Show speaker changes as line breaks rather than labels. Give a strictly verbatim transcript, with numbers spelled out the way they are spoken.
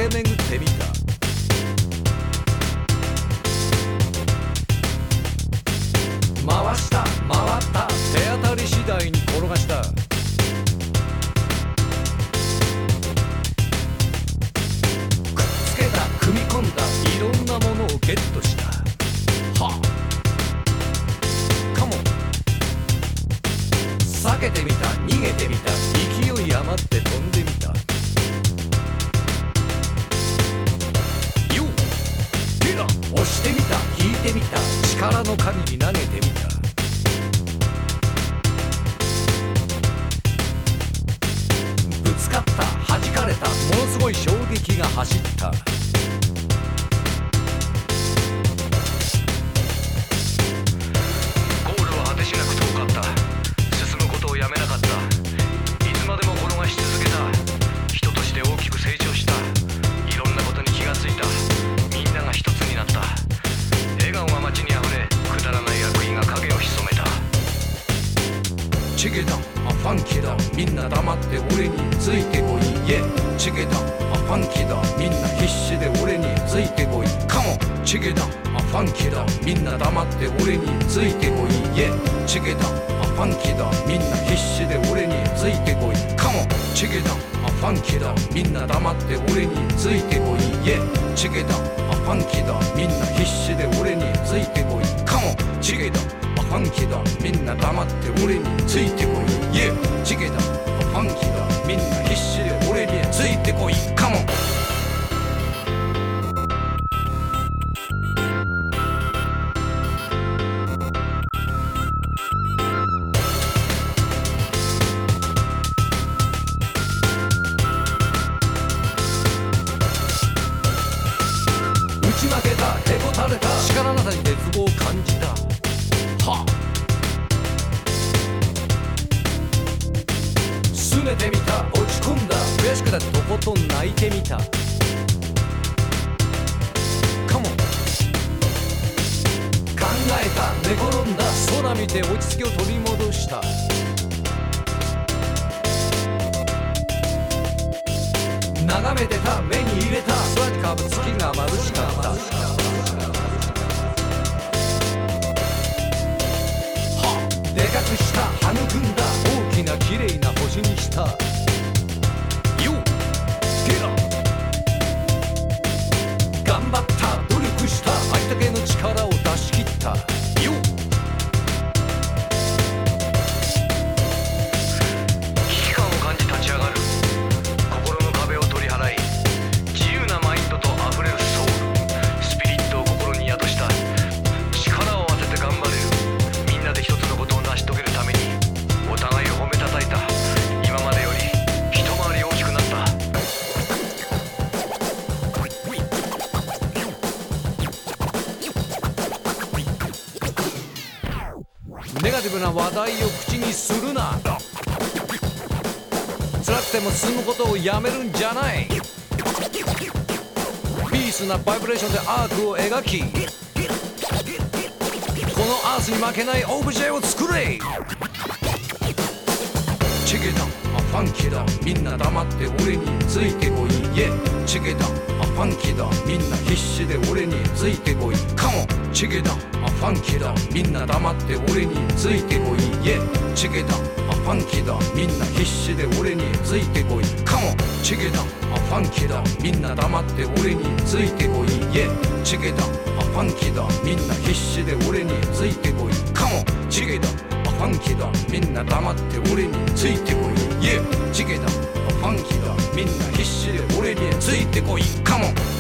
駆け巡ってみた。回した回った手当たり次第に転がした。くっつけた組み込んだいろんなものをゲットした。はあカモン。避けてみた逃げてみた勢い余って飛んでみた。よっヘラ押してみた引いてみた力の限り投げてみた。ぶつかった弾かれたものすごい衝撃が走った。
ゴールは果てしなく遠かった。進むことをやめなかった。いつまでも転がし続けた。人として大きく成長した。いろんなことに気がついた。みんなが一つになった。笑顔が街にあふれ、くだらない悪意が影を潜めた。
チゲだあファンキーだみんな黙って俺についてこい。イエチゲだあファンキーだみんな必死で俺についてこい。カモンチゲだあファンキーだみんな黙って俺についてこい。イエチゲだあファンキーだみんな必死で俺についてこい。カモンチゲだあファンキーだみんな黙って俺についてこい。イエチゲだあファンキーだみんな必死で俺についてこい。カモンチゲだファンキーだみんな黙って俺についてこい。イエチゲだファンキーだみんな必死で俺についてこい。カモン打ち負けたへこたれた力なさに絶望を感じた。は拗ねてみた落ち込んだ悔しくてとことん泣いてみた。カモン考えた寝転んだ空見て落ち着きを取り戻した。眺めてた目に入れた空に浮かぶ月が眩しかった。でかくした育んだ大きな綺麗な星にした。よっゲラ頑張った努力したありったけの力を出し切った。よっ
危機感を感じ立ち上がる。心の壁を取り払い、自由なマインドと溢れるソウル、スピリットを心に宿した。力を当てて頑張れる。みんなで一つのことを成し遂げるためにお互いを褒めたたいた。今までより一回り大きくなった。
ネガティブな話題を口にするな。辛くても進むことをやめるんじゃない。ピースなバイブレーションでアークを描き、このアースに負けないオブジェを作れ。チゲだあファンキーだみんな黙って俺についてこい。イエチゲだあファンキーだみんな必死で俺についてこい。カモンチゲだあファンキーだみんな黙って俺についてこい。イエチゲだあファンキーだみんな必死で俺についてこい。カモンチゲだあファンキーだみんな黙って俺についてこい。イエチゲだあファンキーだみんな必死で俺についてこい。カモンチゲだファンキーだみんな黙って俺についてこい。イエチゲだファンキーだみんな必死で俺についてこい。カモン